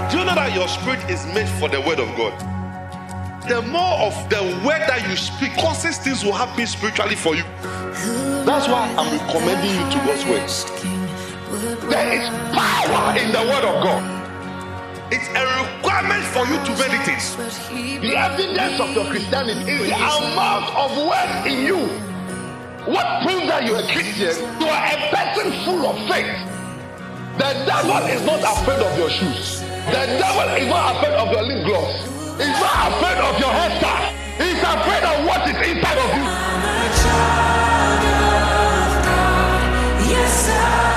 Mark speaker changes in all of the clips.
Speaker 1: Do you know that your spirit is made for the word of God? The more of the word that you speak causes things will happen spiritually for you. That's why I'm recommending you to God's word. There is power in the word of God. It's a requirement for you to meditate. The evidence of your Christianity is the amount of word in you. What proves that you're a Christian? You are a person full of faith. The devil is not afraid of your shoes. The devil is not afraid of your lip gloss. He's not afraid of your hairstyle. He's afraid of what is inside of you.
Speaker 2: I'm a child of God. Yes,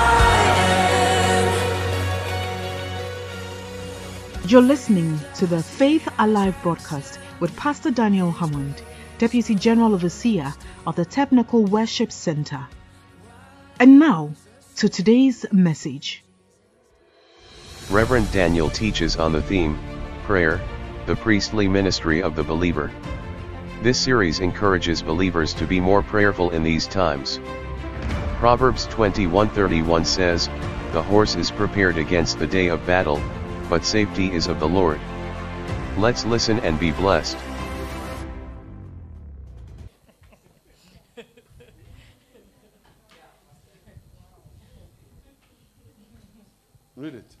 Speaker 2: I am.
Speaker 3: You're listening to the Faith Alive broadcast with Pastor Daniel Hammond, Deputy General Overseer of the Technical Worship Center. And now to today's message.
Speaker 4: Reverend Daniel teaches on the theme, prayer, the priestly ministry of the believer. This series encourages believers to be more prayerful in these times. Proverbs 21:31 says, "The horse is prepared against the day of battle, but safety is of the Lord." Let's listen and be blessed.
Speaker 1: Read it.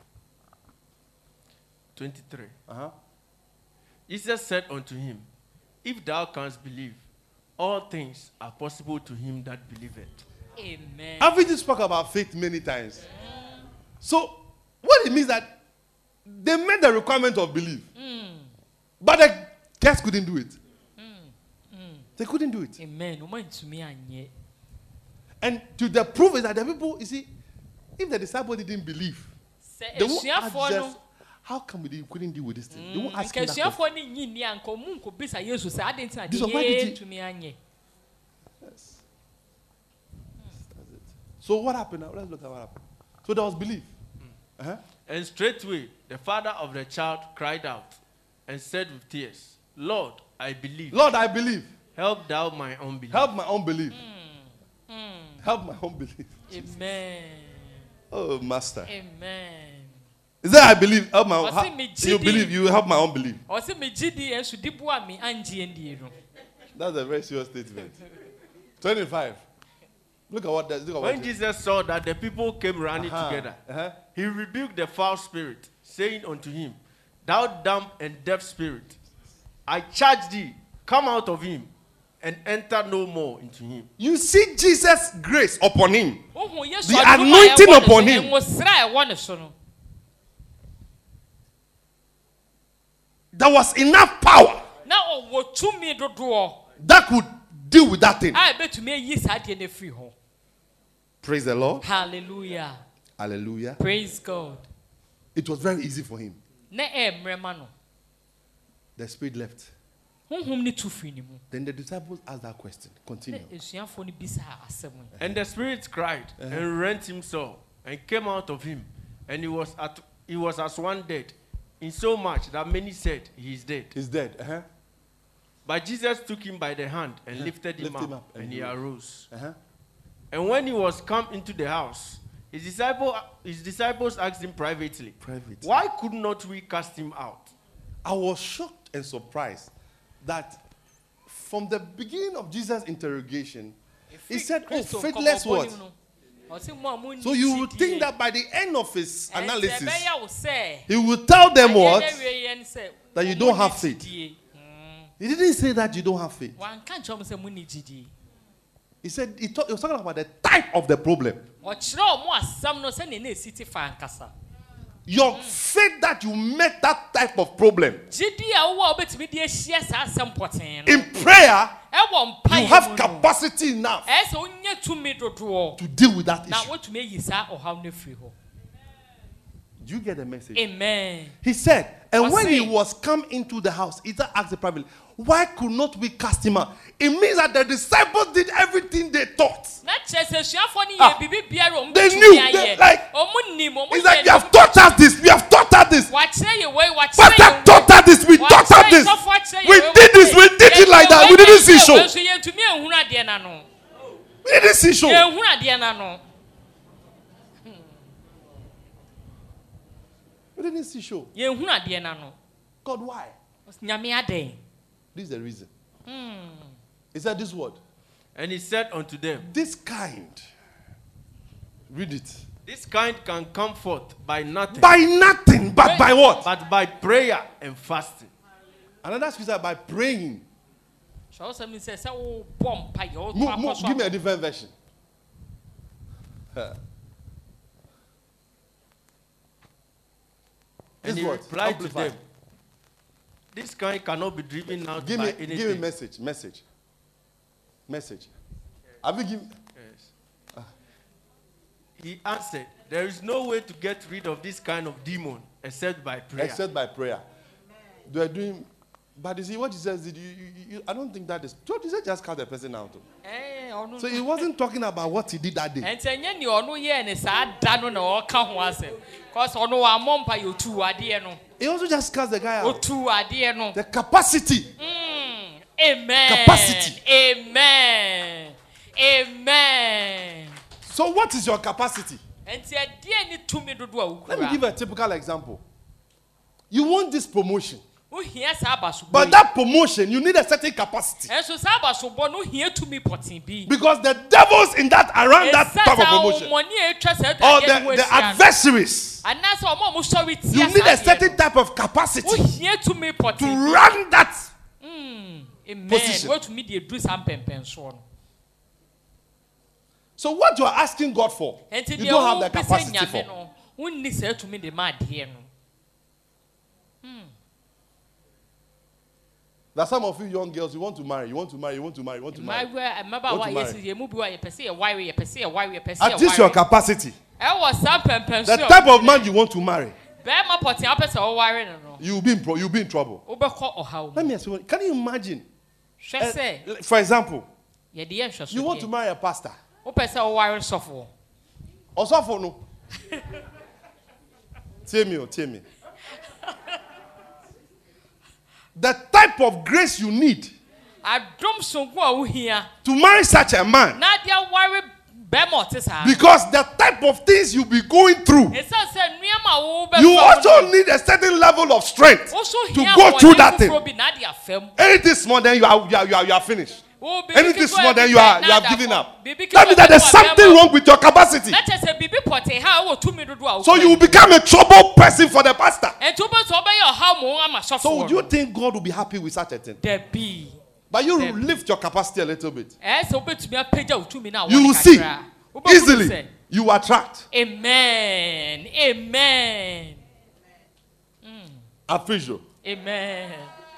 Speaker 5: 23. Jesus said unto him, If thou canst believe, all things are possible to him that believeth.
Speaker 6: Amen.
Speaker 1: Haven't you spoke about faith many times? So, what it means that they made the requirement of belief. But the guys couldn't do it. They couldn't do it.
Speaker 6: Amen.
Speaker 1: And to the proof is that the people, you see, if the disciples didn't believe, they won't ask just, how come we couldn't deal with this thing? They won't ask him that question. This was why did you? Yes. That's it. So what happened now? Let's look at what happened. So there was belief.
Speaker 5: And straightway the father of the child cried out and said with tears, Lord, I believe.
Speaker 1: Lord, I believe.
Speaker 5: Help thou my unbelief.
Speaker 1: Help my unbelief. Help my unbelief.
Speaker 6: Amen.
Speaker 1: Oh, Master.
Speaker 6: Amen.
Speaker 1: Is that I believe? Help my you believe, you help my unbelief. That's a very serious statement. 25. Look at what that.
Speaker 5: When Jesus saw that the people came running together, he rebuked the foul spirit, saying unto him, Thou dumb and deaf spirit, I charge thee, come out of him, and enter no more into him.
Speaker 1: You see Jesus' grace upon him. The anointing upon him. There was enough power that could deal with that thing. Praise the Lord.
Speaker 6: Hallelujah.
Speaker 1: Hallelujah.
Speaker 6: Praise God.
Speaker 1: It was very easy for him. The spirit left. Then the disciples asked that question. Continue.
Speaker 5: And the spirit cried and rent him sore and came out of him, and he was as one dead, in so much that many said he is dead.
Speaker 1: He's dead.
Speaker 5: But Jesus took him by the hand and lifted him up, and he arose. And when he was come into the house, his disciples asked him privately, Why could not we cast him out?
Speaker 1: I was shocked and surprised that from the beginning of Jesus' interrogation, he said, oh, faithless what? So you would think that by the end of his analysis, he would tell them what? That you don't have faith. He didn't say that you don't have faith. He said, he was talking about the type of the problem. Your faith that you met that type of problem. In prayer, you have capacity enough to deal with that issue. Do you get the message?
Speaker 6: Amen.
Speaker 1: He said, and when he was come into the house, he asked the privately, why could not we cast him out? It means that the disciples did everything they thought. They knew. It's like, you have taught us this. We have taught us this. But have taught us this. We taught us this. We did this. We did it like that. We didn't see show. We didn't see show. We didn't see show.
Speaker 6: Yɛnhunu adeɛ na no.
Speaker 1: God, why?
Speaker 6: Nyame adɛn.
Speaker 1: This is the reason. He said this word.
Speaker 5: And he said unto them,
Speaker 1: This kind. Read it.
Speaker 5: this kind can come forth by nothing,
Speaker 1: By nothing, but by what?
Speaker 5: but by prayer and fasting.
Speaker 1: Another scripture by praying.
Speaker 6: Kyerɛw sɛ mi sɛ sɛ wo bɔ mpa yɛ wo to akɔ so.
Speaker 1: Give me a different version.
Speaker 5: And
Speaker 1: This
Speaker 5: he
Speaker 1: what?
Speaker 5: replied to
Speaker 1: Amplified.
Speaker 5: them, this kind cannot be driven out
Speaker 1: Give
Speaker 5: by
Speaker 1: me
Speaker 5: anything.
Speaker 1: message. Have you given?
Speaker 5: Yes. He answered, there is no way to get rid of this kind of demon except by prayer.
Speaker 1: Except by prayer. They are doing, but you see what Jesus did. I don't think that is. What Jesus just cast the person out. So he wasn't talking about what he did that day.
Speaker 6: Ɛnti ɛnyɛ ni ɔno yɛ ne saa da no na ɔka ho asɛm. Cause ɔno wamɔ mpa yɛ otu adeɛ no.
Speaker 1: He also just cast the guy out.
Speaker 6: Otu adeɛ no.
Speaker 1: The capacity.
Speaker 6: Amen.
Speaker 1: Capacity.
Speaker 6: Amen. Amen.
Speaker 1: So what is your capacity?
Speaker 6: Ɛnti ɛdeɛ ni tumi dodo a
Speaker 1: Let me give a typical example. You want this promotion,
Speaker 6: Wohia saa abasobɔ.
Speaker 1: but that promotion you need a certain capacity
Speaker 6: Ɛnso saa abasobɔ no hia tumi pɔtee bi.
Speaker 1: because the devils in that around that type of promotion or the adversaries.
Speaker 6: Anaasɛ ɔmo a ɔmo sɔre tia
Speaker 1: You need a
Speaker 6: saa adeɛ
Speaker 1: certain
Speaker 6: no.
Speaker 1: type of capacity
Speaker 6: Wohia tumi pɔtee
Speaker 1: to
Speaker 6: bi.
Speaker 1: run that.
Speaker 6: Amen.
Speaker 1: position.
Speaker 6: Wotumi de edu saa mpɛmpɛnsoɔ no.
Speaker 1: So what you are asking God for,
Speaker 6: Ɛnti
Speaker 1: you
Speaker 6: deɛ
Speaker 1: don't have the
Speaker 6: wopɛ sɛ
Speaker 1: capacity
Speaker 6: Nyame
Speaker 1: for.
Speaker 6: no, wonni saa tumi de ma adeɛ no.
Speaker 1: There are some of you young girls, you want to marry.
Speaker 6: Mmabaawa a yɛsi yɛn mu bi a yɛpɛ sɛ yɛware, yɛpɛ sɛ yɛware, yɛpɛ sɛ
Speaker 1: At least your
Speaker 6: yɛware.
Speaker 1: capacity.
Speaker 6: Ɛwɔ saa
Speaker 1: The
Speaker 6: mpɛmpɛnsoɔ.
Speaker 1: type of man you want to marry,
Speaker 6: Bɛrima pɔtee a wopɛ sɛ ɔware no no,
Speaker 1: you'll be in trouble.
Speaker 6: wobɛkɔ ɔhaw
Speaker 1: Let
Speaker 6: mu.
Speaker 1: me ask you, can you imagine?
Speaker 6: Hwɛ sɛ
Speaker 1: For example,
Speaker 6: yɛde yɛ nhwɛsodeɛ.
Speaker 1: you want to marry a pastor.
Speaker 6: Wopɛ sɛ ɔware sɔfoɔ.
Speaker 1: Also, no. Tell me. The type of grace you need
Speaker 6: Adom sonko a wohia.
Speaker 1: to marry such a man,
Speaker 6: Na de aware bɛrima ɔte saa.
Speaker 1: because the type of things you'll be going through,
Speaker 6: Ɛsiane sɛ nneɛma a wobɛfa
Speaker 1: you
Speaker 6: wo
Speaker 1: also
Speaker 6: no,
Speaker 1: need a certain level of strength
Speaker 6: wo so
Speaker 1: to
Speaker 6: hia
Speaker 1: go through that
Speaker 6: ahoɔden
Speaker 1: thing.
Speaker 6: foforɔ bi na ade afam.
Speaker 1: Anything small, then you are finished.
Speaker 6: Wo biribi
Speaker 1: Anything
Speaker 6: ketewa
Speaker 1: small, then
Speaker 6: bi
Speaker 1: you are
Speaker 6: bɛn na
Speaker 1: giving
Speaker 6: ada
Speaker 1: up.
Speaker 6: fam. Biribi
Speaker 1: That means
Speaker 6: ketewa
Speaker 1: that there's
Speaker 6: bi wɔ
Speaker 1: something
Speaker 6: bɛrima.
Speaker 1: wrong with your capacity.
Speaker 6: Na kyerɛ sɛ biribi pɔtee ha a wɔ tumi dodo a
Speaker 1: So
Speaker 6: wopɛ.
Speaker 1: you will become a trouble person for the pastor.
Speaker 6: Ɛnti wobɛsɛ ɔbɛyɛ ɔhaw mo ama
Speaker 1: So
Speaker 6: sɔfoɔ
Speaker 1: would you
Speaker 6: no.
Speaker 1: think God will be happy with such a thing?
Speaker 6: Dabi.
Speaker 1: But you
Speaker 6: Then-
Speaker 1: lift your capacity a little bit.
Speaker 6: Ɛsɛ wobɛtumi apagya wo tumi no a
Speaker 1: You
Speaker 6: wɔde
Speaker 1: will see
Speaker 6: kakra. Wobɛhunu
Speaker 1: easily
Speaker 6: sɛ,
Speaker 1: you attract.
Speaker 6: Amen. Amen.
Speaker 1: Appreciate.
Speaker 6: Amen.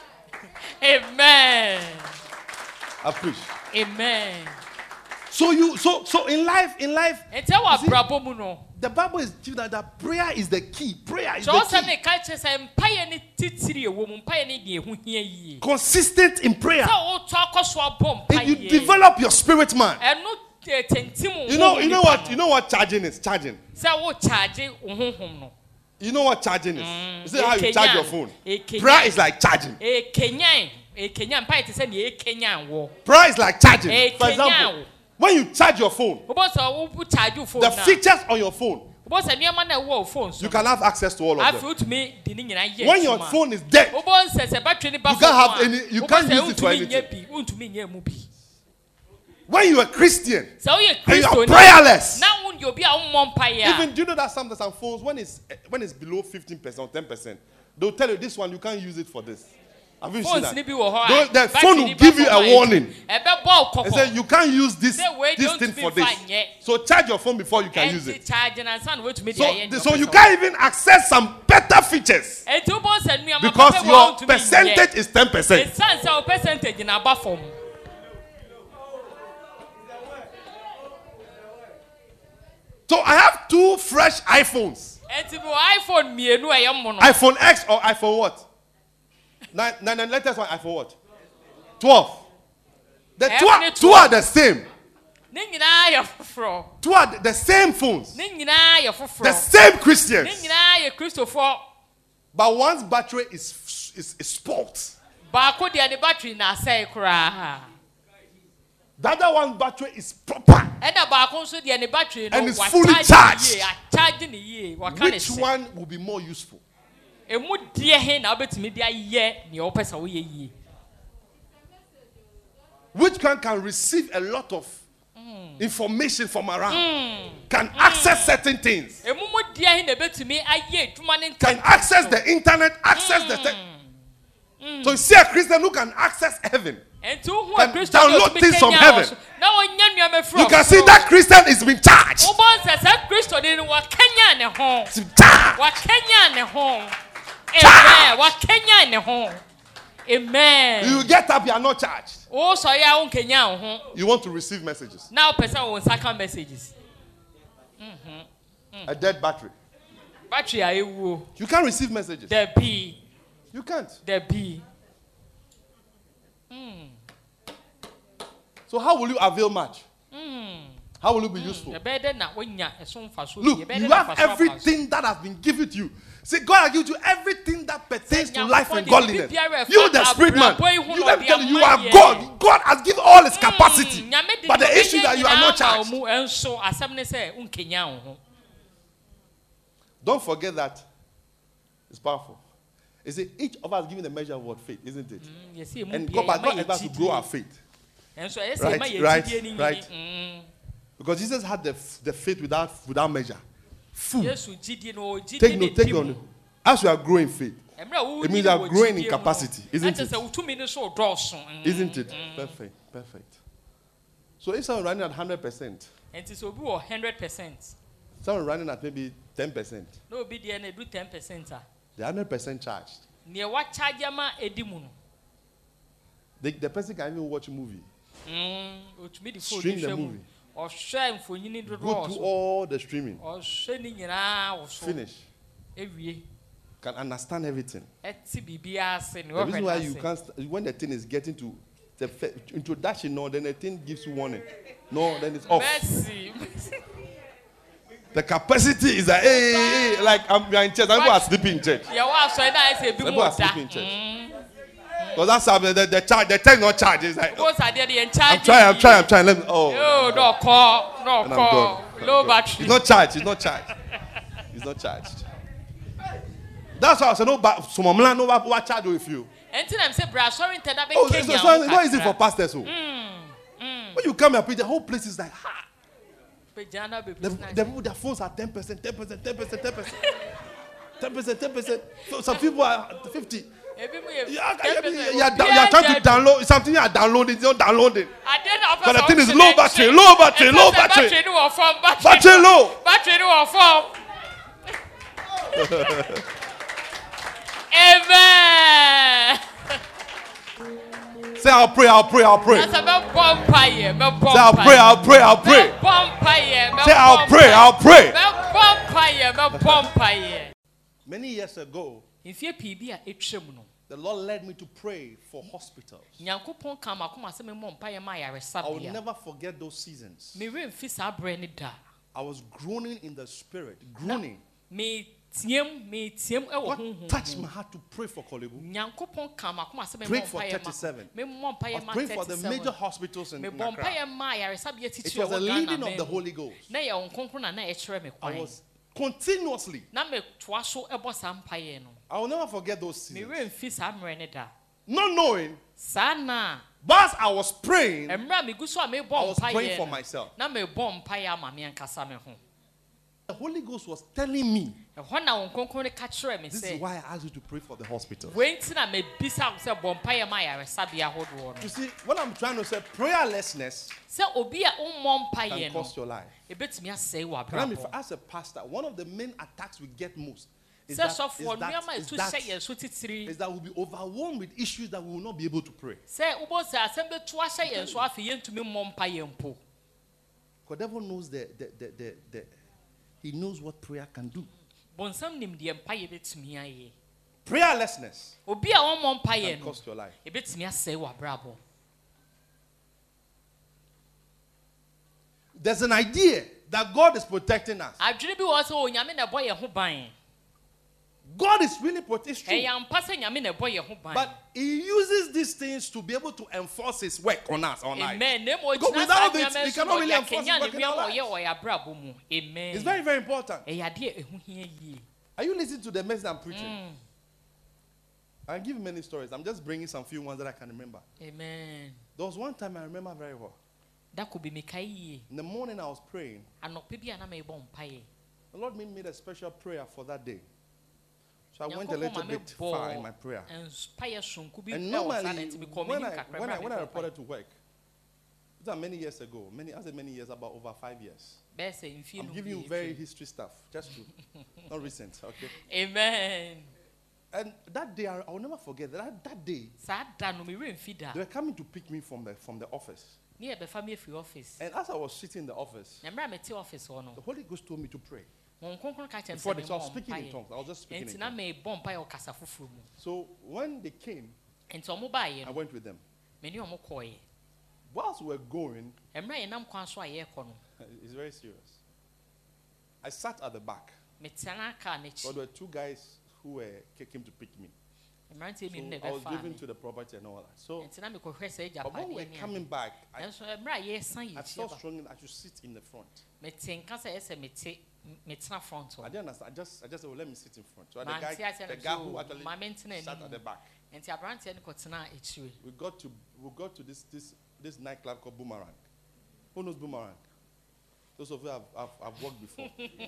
Speaker 6: Amen.
Speaker 1: Appreciate.
Speaker 6: Amen.
Speaker 1: So in life,
Speaker 6: Ɛnti ɛwɔ abrabɔ mu no.
Speaker 1: the Bible is teaching that prayer is the key. Prayer is
Speaker 6: Kyerɛw sɛ
Speaker 1: the key.
Speaker 6: ne ka kyerɛ sɛ mpaeɛ ne titiri ɛwɔ mu, mpaeɛ ne deɛ ɛho hia yie.
Speaker 1: Consistent in prayer.
Speaker 6: Sɛ woto akɔ so abɔ
Speaker 1: If you
Speaker 6: mpaeɛ.
Speaker 1: develop your spirit man.
Speaker 6: Ɛno tentim
Speaker 1: You
Speaker 6: wo
Speaker 1: know
Speaker 6: nipa
Speaker 1: what?
Speaker 6: no.
Speaker 1: What charging is? Charging.
Speaker 6: Sɛ wo charge wo honhom no.
Speaker 1: You know what charging is? You see how you
Speaker 6: Ekenyan.
Speaker 1: charge your phone?
Speaker 6: Ekenyan.
Speaker 1: Prayer is like charging.
Speaker 6: Ekenyan mpaeɛ te sɛ nea ekenyan wɔ.
Speaker 1: Prayer is like charging. For
Speaker 6: Ekenyan.
Speaker 1: example, when you charge your phone,
Speaker 6: Wobɔ sɛ wo charge wo phone
Speaker 1: the
Speaker 6: na.
Speaker 1: features on your phone,
Speaker 6: Wobɔ sɛ nneɛma na ɛwɔ wo phone so.
Speaker 1: you can have access to all of
Speaker 6: Afei
Speaker 1: them.
Speaker 6: wotumi de ne nyinaa yɛ
Speaker 1: When your
Speaker 6: adwuma.
Speaker 1: phone is dead,
Speaker 6: Wobɔ sɛ sɛ battery ne ba
Speaker 1: You can't
Speaker 6: phone
Speaker 1: have
Speaker 6: a,
Speaker 1: any- you
Speaker 6: wobɔ
Speaker 1: can't
Speaker 6: sɛ
Speaker 1: use it for
Speaker 6: wontumi
Speaker 1: anything.
Speaker 6: nyɛ bi, wontumi nyɛ mu bi.
Speaker 1: when you are Christian
Speaker 6: Sɛ woyɛ
Speaker 1: and you are
Speaker 6: Kristo ni,
Speaker 1: prayerless,
Speaker 6: na wo deɛ obi a wommɔ mpaeɛ a.
Speaker 1: even do you know that sometimes some phones when it's below 15% 10%, they'll tell you this one you can't use it for this. Have you seen
Speaker 6: Phones
Speaker 1: that?
Speaker 6: ni bi wɔ hɔ a,
Speaker 1: The
Speaker 6: battery
Speaker 1: phone
Speaker 6: ni
Speaker 1: will
Speaker 6: ba
Speaker 1: give you
Speaker 6: phone
Speaker 1: a warning.
Speaker 6: Ɛbɛbɔ wo
Speaker 1: They
Speaker 6: kɔkɔ.
Speaker 1: say you can't use this
Speaker 6: Say, wait,
Speaker 1: this
Speaker 6: don't
Speaker 1: thing
Speaker 6: be
Speaker 1: for this.
Speaker 6: fine yet.
Speaker 1: So charge your phone before you can use
Speaker 6: Ɛnti
Speaker 1: it.
Speaker 6: charge na nsa na wotumi de
Speaker 1: So,
Speaker 6: ayɛ nea
Speaker 1: so
Speaker 6: ɔpɛ
Speaker 1: you
Speaker 6: sɛ
Speaker 1: can't even access some better features
Speaker 6: Ɛnti wobɔ sɛ nneɛma
Speaker 1: because
Speaker 6: papa bi a
Speaker 1: your
Speaker 6: wontumi
Speaker 1: percentage is 10%.
Speaker 6: Ɛsiane sɛ wo percentage na aba fam.
Speaker 1: So I have two fresh iPhones.
Speaker 6: Ɛnti bi wɔ iPhone mmienu a ɛyɛ mo no.
Speaker 1: iPhone X or iPhone what? Nine latest one, iPhone what? 12. The
Speaker 6: Every
Speaker 1: two are the same.
Speaker 6: Ne nyinaa yɛ foforɔ.
Speaker 1: Two are the same phones.
Speaker 6: Ne nyinaa yɛ
Speaker 1: The
Speaker 6: foforɔ.
Speaker 1: same
Speaker 6: Ne
Speaker 1: Christians.
Speaker 6: nyinaa yɛ Kristofoɔ.
Speaker 1: But one's battery is spoiled.
Speaker 6: Baako deɛ ne battery na asɛe koraa.
Speaker 1: The other one's battery is proper.
Speaker 6: Ɛna baako nso deɛ ne battery no
Speaker 1: And it's
Speaker 6: wa
Speaker 1: fully
Speaker 6: charge
Speaker 1: charged.
Speaker 6: ne yie, a charge ne yie, waka ne
Speaker 1: Which
Speaker 6: hyɛ.
Speaker 1: one will be more useful?
Speaker 6: emu die he na obetumi dia ye ne opesa wo ye yi.
Speaker 1: Which can receive a lot of information from around, can access certain things,
Speaker 6: Emu mu die he na betumi aye adwuma ne
Speaker 1: can access the internet, access the So you see a Christian who can access heaven,
Speaker 6: can
Speaker 1: download things from heaven. You can see that Christian is being charged.
Speaker 6: Amen.
Speaker 1: You get up, you are not charged.
Speaker 6: Oh, so
Speaker 1: you want to receive messages.
Speaker 6: Now, person will second messages.
Speaker 1: A dead battery.
Speaker 6: Battery,
Speaker 1: you can't receive messages.
Speaker 6: The B.
Speaker 1: You can't.
Speaker 6: The B.
Speaker 1: So how will you avail much? How will you be useful? Look, you have everything that has been given to you. See, God has given you everything that pertains to life and godliness. You, the spirit man, let me tell you, you are God. God has given all his capacity. But the issue is that you are not charged. Don't forget that it's powerful. You see, each of us given a measure of what faith, isn't it? And God has us to grow our faith. Right. Because Jesus had the faith without measure. Full. Take note. As you are growing faith, it means you are growing in capacity, isn't it? Isn't it? Perfect. So if someone running at 100%, someone running at maybe 10%, the 100% charged. The person can even watch a movie. Stream the movie. Go through all the streaming. Finish. Can understand everything. The reason why you can't, when the thing is getting to the introduction, no, then the thing gives you warning. No, then it's off. The capacity is like, hey, like we are in church. People are sleeping in church. People are sleeping in church. Because that's how the charge, the time not charge. It's like, I'm trying. Let me,
Speaker 6: no call. Low battery.
Speaker 1: It's not charged. That's why I said, no, what charge with you?
Speaker 6: It's not
Speaker 1: easy for pastors. When you come here, the whole place is like, ha. The people, their phones are 10%. 10%. So some people are 50%. You are trying to download something. You are downloading. You don't download it. But the thing is low battery. Battery low.
Speaker 6: Amen.
Speaker 1: Say I'll pray. Say I'll pray. Say I'll pray. Many years ago, the Lord led me to pray for hospitals. I will never forget those seasons. I was groaning in the spirit. Groaning. God touched my heart to pray for Kolebu. Pray for 37. I was praying for the major hospitals in Accra. It was a leading of the Holy Ghost. I was continuously. I will never forget those seasons. Not knowing. But as I was praying, I was praying for myself. The Holy Ghost was telling me, this is why I asked you to pray for the hospital. You see, what I'm trying to say, prayerlessness can cost your life. As a pastor, one of the main attacks we get most is that we'll be overwhelmed with issues that we will not be able to pray. The devil knows he knows what prayer can do. Prayerlessness can cost your life. There's an idea that God is protecting us. God is really protecting us. But he uses these things to be able to enforce his work on us. Amen. Without it, he cannot really enforce his work in our lives. It's very, very important. Are you listening to the message I'm preaching? I give many stories. I'm just bringing some few ones that I can remember.
Speaker 6: Amen.
Speaker 1: There was one time I remember very well.
Speaker 6: That could be Mikai.
Speaker 1: In the morning I was praying.
Speaker 6: And not maybe an amazing pie.
Speaker 1: The Lord made a special prayer for that day. So I went a little bit far in my prayer. And normally, when I reported to work, these are many years ago. I said many years, about over 5 years. I'm giving you very history stuff, just to, not recent, okay?
Speaker 6: Amen.
Speaker 1: And that day, I will never forget that day. They were coming to pick me from the office. And as I was sitting in the office, the Holy Ghost told me to pray. Before they started speaking in tongues, I was just speaking in tongues. So when they came, I went with them. Whilst we were going, it's very serious. I sat at the back. But there were two guys who came to pick me. So I was driven to the property and all that. So but when we were coming back, I felt strongly I should sit in the front. I didn't understand. I just said, well, let me sit in front. So the guy who actually sat at the back. We got to this nightclub called Boomerang. Who knows Boomerang? Those of you have worked before.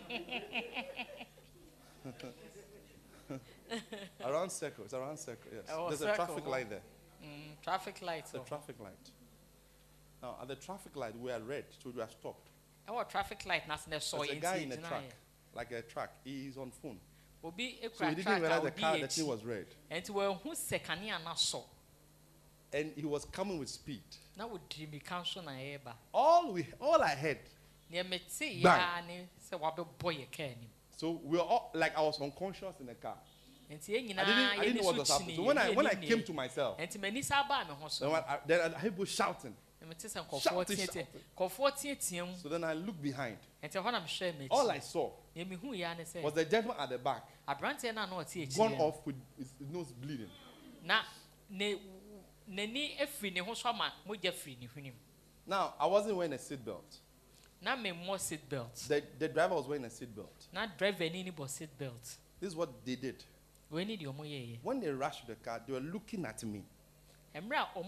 Speaker 1: Around Circle. It's around Circle, yes. There's a traffic light there.
Speaker 6: Traffic light.
Speaker 1: The traffic light. Now, at the traffic light, we are red, so we are stopped.
Speaker 6: Traffic light. There's
Speaker 1: a guy in a truck, like a truck. He's on phone. So he didn't realize the thing was red. And he was coming with speed. All I heard. So we were all, like I was unconscious in the car. I didn't know what was happening. So when I came to myself, then I heard people shouting. So then I looked behind. All I saw was the gentleman at the back, gone off with his nose bleeding. Now, I wasn't wearing a seatbelt. The driver was wearing a seatbelt. This is what they did. When they rushed the car, they were looking at me. They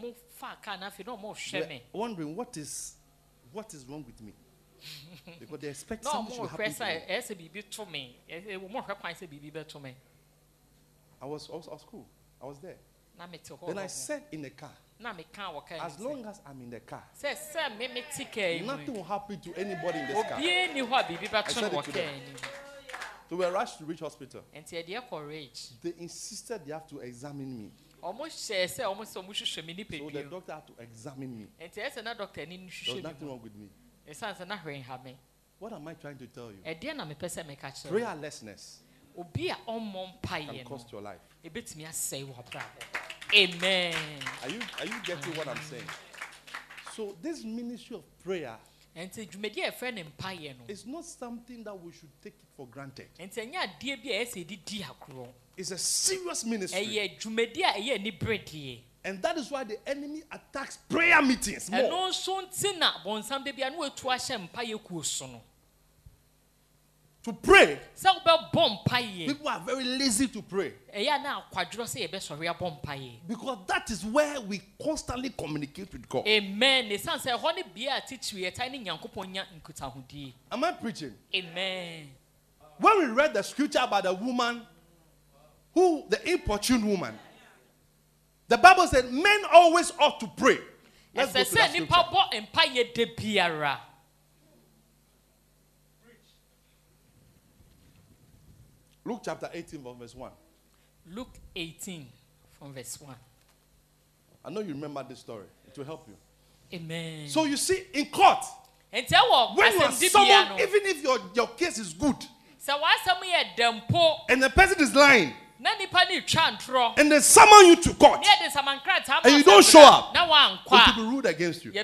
Speaker 1: were wondering what is wrong with me. Because they expect something to happen to me. I was cool. I was there. Then I said in the car, as long as I'm in the car, nothing will happen to anybody in this car. I said it to them. So we were rushed to Reach Hospital. They insisted they have to examine me. So the doctor had to examine me. There was nothing wrong with me. What am I trying to tell you? Prayerlessness can cost your life.
Speaker 6: Amen.
Speaker 1: Are you getting what I'm saying? So this ministry of prayer is not something that we should take it for granted. It's a serious ministry. And that is why the enemy attacks prayer meetings more. To pray, people are very lazy to pray. Because that is where we constantly communicate with God.
Speaker 6: Amen.
Speaker 1: Am I preaching?
Speaker 6: Amen.
Speaker 1: When we read the scripture about the woman, the importune woman, the Bible said men always ought to pray. Let's go to that scripture. Luke chapter 18 from verse 1.
Speaker 6: Luke 18 from verse 1.
Speaker 1: I know you remember this story. It will help you.
Speaker 6: Amen.
Speaker 1: So you see, in court, when you are summoned, even if your case is good, and the person is lying, and they summon you to court, and you don't show up, it will be ruled against you.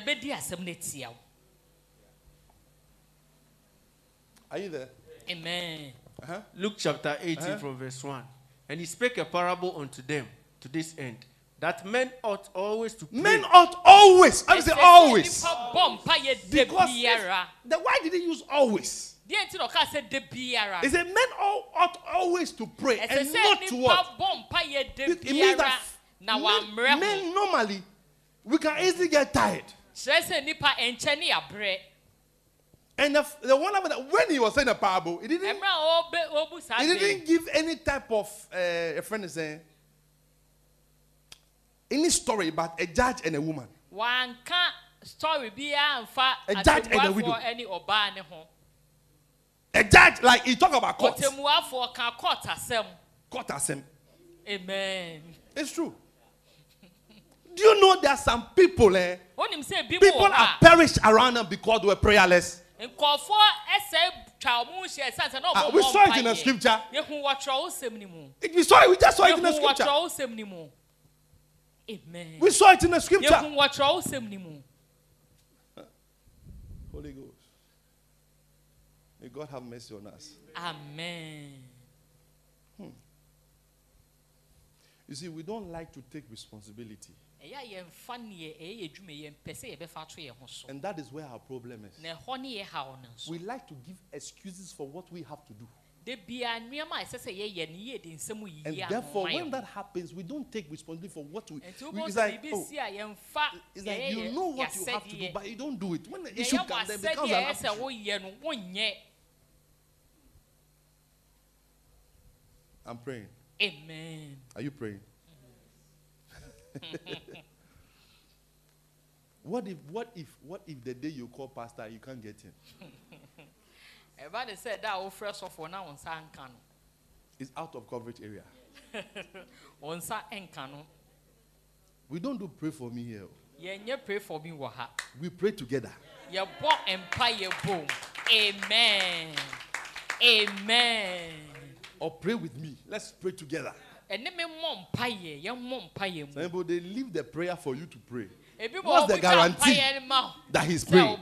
Speaker 1: Are you there?
Speaker 6: Amen.
Speaker 5: Luke chapter 18 from verse 1. And he spake a parable unto them to this end, that men ought always to pray.
Speaker 1: Men ought always. I say always. Because why did he use always?
Speaker 7: He said men ought always to pray and not to what? It means that men normally, we can easily get tired. And the one of that, when he was saying a parable, he didn't give any type of a friend is saying any story about a judge and a woman.
Speaker 6: One can't story be a
Speaker 7: judge and a widow. A judge, like he talk about court. Court assembly.
Speaker 6: Amen.
Speaker 7: It's true. Do you know there are some people, people are perished around them because they were prayerless? We saw it in the scripture. We just saw it in the scripture.
Speaker 6: Amen.
Speaker 7: We saw it in the scripture. Holy Ghost. May God have mercy on us.
Speaker 6: Amen.
Speaker 7: You see, we don't like to take responsibility. And that is where our problem is. We like to give excuses for what we have to do. And therefore, when that happens, we don't take responsibility for what we. It's like, it's like you know what you have to do, but you don't do it. When the issue comes, then it becomes an issue. I'm praying.
Speaker 6: Amen.
Speaker 7: Are you praying? What if the day you call pastor you can't get him?
Speaker 6: Everybody said that first of all now on
Speaker 7: It's out of coverage area.
Speaker 6: On
Speaker 7: We don't do pray for me here.
Speaker 6: Yeah, pray for me.
Speaker 7: We pray together.
Speaker 6: You bought empire boom. Amen. Amen.
Speaker 7: Or pray with me. Let's pray together.
Speaker 6: And then
Speaker 7: Some people they leave the prayer for you to pray. What's the guarantee that he's praying?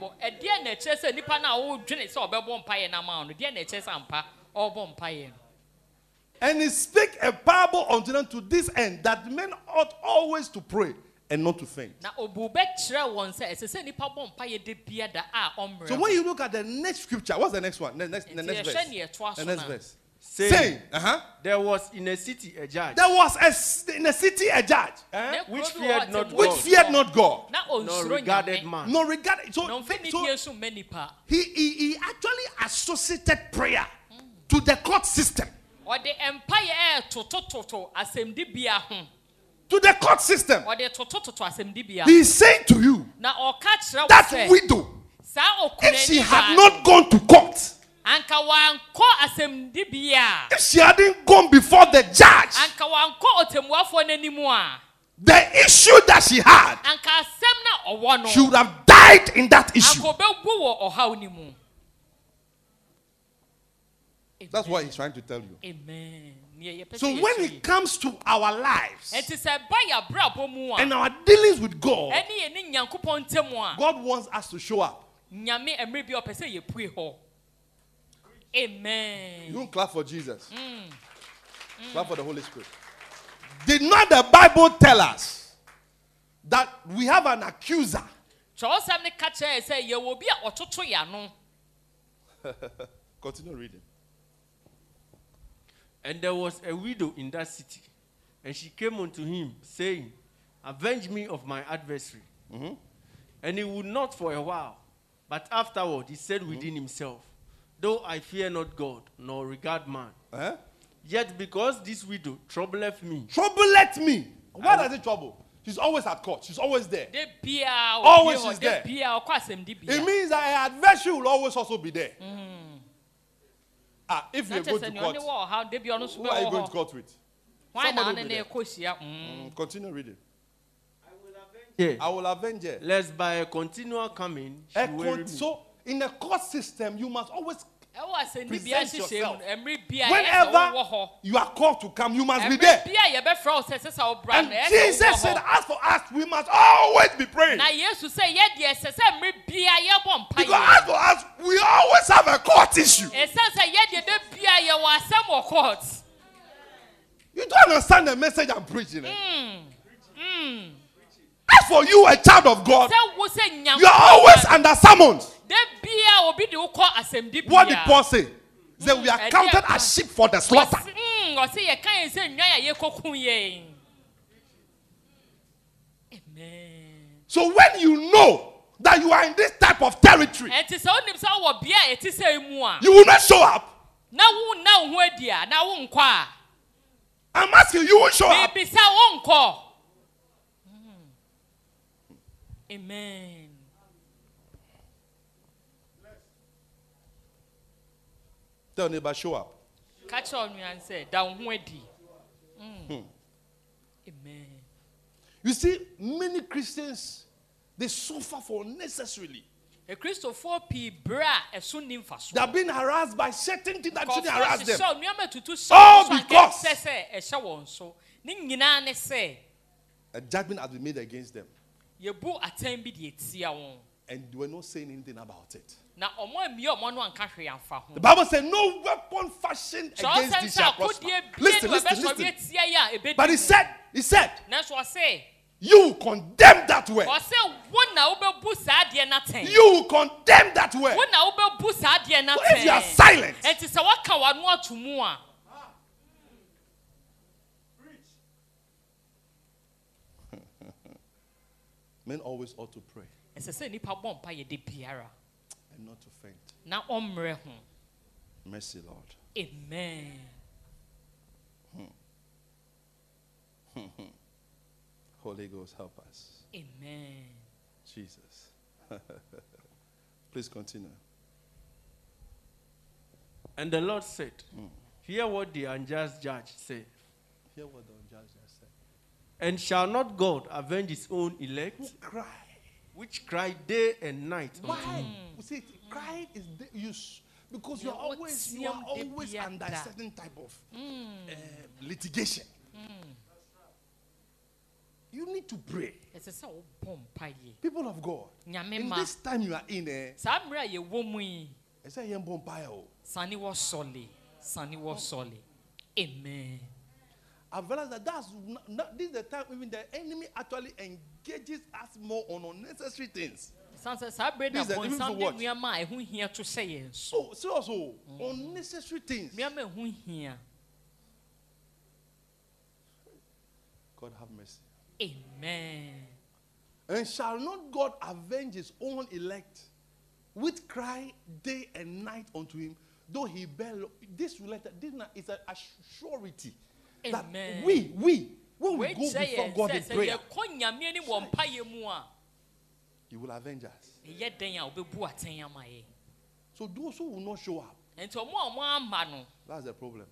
Speaker 7: And he spake a parable unto them to this end, that men ought always to pray and not to faint. So when you look at the next scripture, what's the next one? The next verse. The next verse. Saying,
Speaker 5: there was in a city a judge.
Speaker 7: There was in a city a judge
Speaker 5: which feared not God.
Speaker 7: Which feared not God.
Speaker 5: Nor regarded man.
Speaker 7: Nor regarded. So he actually associated prayer to the court system.
Speaker 6: To
Speaker 7: the court system. He's saying to you that widow, if she had not gone to court, if she hadn't gone before the judge, the issue that she had, she would have died in that issue. That's what he's trying to tell you.
Speaker 6: Amen.
Speaker 7: So when it comes to our lives and our dealings with God, God wants us to show up.
Speaker 6: Amen.
Speaker 7: You don't clap for Jesus. Clap for the Holy Spirit. Did not the Bible tell us that we have an accuser? Continue reading.
Speaker 5: And there was a widow in that city, and she came unto him, saying, avenge me of my adversary. And he would not for a while, but afterward he said within himself, though I fear not God, nor regard man, yet because this widow troubleth me.
Speaker 7: Troubleth me. Why does it trouble? She's always at court. She's always there. Always she's there. It means that her adversary will always also be there. If you go to court, who are you going to court with? Continue reading. I will avenge her.
Speaker 5: Lest by a continual coming, she weary me.
Speaker 7: So in the court system, you must always present yourself. Whenever you are called to come, you must be there. And Jesus said, as for us, we must always be praying. Because as for us, we always have a court issue. You don't understand the message I'm preaching. As for you, a child of God, you are always under summons. What did Paul say? He said, we are counted as sheep for the slaughter. So when you know that you are in this type of territory, you will not show up. I'm asking you, will show up.
Speaker 6: Amen.
Speaker 7: Tell neighbor, show up.
Speaker 6: Catch on me and say, down ready. Amen.
Speaker 7: You see, many Christians, they suffer for unnecessarily. They are being harassed by certain things that shouldn't harass them. All because a judgment has been made against them. And they were not saying anything about it. The Bible says, no weapon fashioned against thee shall prosper. Listen. But he said, you condemn that word. You condemn that word. So if you are silent, men always ought to pray and not to faint. Mercy, Lord.
Speaker 6: Amen.
Speaker 7: Holy Ghost, help us.
Speaker 6: Amen.
Speaker 7: Jesus. Please continue.
Speaker 5: And the Lord said, hear what the unjust judge said.
Speaker 7: Hear what the unjust judge said.
Speaker 5: And shall not God avenge his own elect?
Speaker 7: Who cry?
Speaker 5: Which cry day and night.
Speaker 7: Why? You see, crying is because you are always under a certain type of litigation. You need to pray. People of God, in this time you are in,
Speaker 6: Sani was solid. Amen.
Speaker 7: I've realized that this is the time even the enemy actually engages us more on unnecessary things. So seriously, unnecessary things. God have mercy.
Speaker 6: Amen.
Speaker 7: And shall not God avenge his own elect, which cry day and night unto him, though he bear this is a surety.
Speaker 6: Amen.
Speaker 7: That we when we go before God in prayer, he will avenge us. So those who will not show up, that's the problem.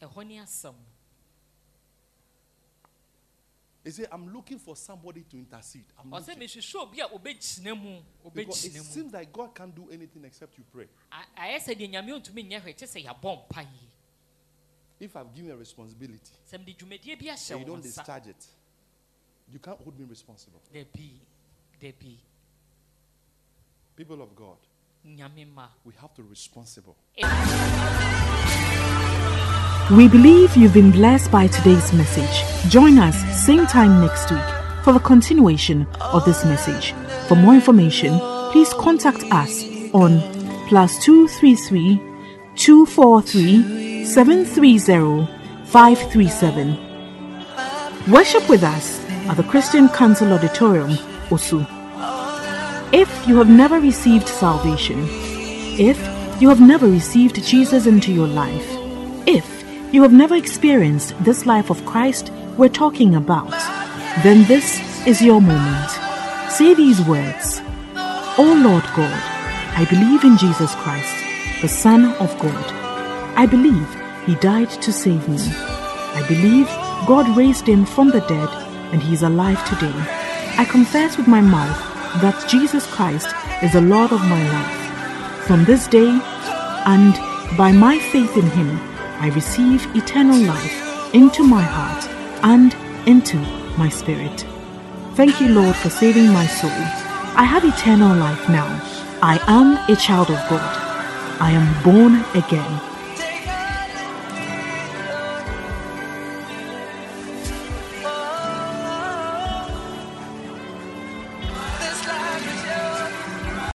Speaker 7: He said, I'm looking for somebody to intercede. Because it seems like God can't do anything except you pray. If I've given you a responsibility and you don't discharge it, you can't hold me responsible.
Speaker 6: There be.
Speaker 7: People of God, we have to be responsible.
Speaker 3: We believe you've been blessed by today's message. Join us same time next week for the continuation of this message. For more information, please contact us on +233 243 730 537. Worship with us at the Christian Council Auditorium, Osu. If you have never received salvation, if you have never received Jesus into your life, if you have never experienced this life of Christ we're talking about, then this is your moment. Say these words: Oh Lord God, I believe in Jesus Christ, the Son of God. I believe He died to save me. I believe God raised Him from the dead and He is alive today. I confess with my mouth that Jesus Christ is the Lord of my life. From this day and by my faith in Him, I receive eternal life into my heart and into my spirit. Thank you, Lord, for saving my soul. I have eternal life now. I am a child of God. I am born again.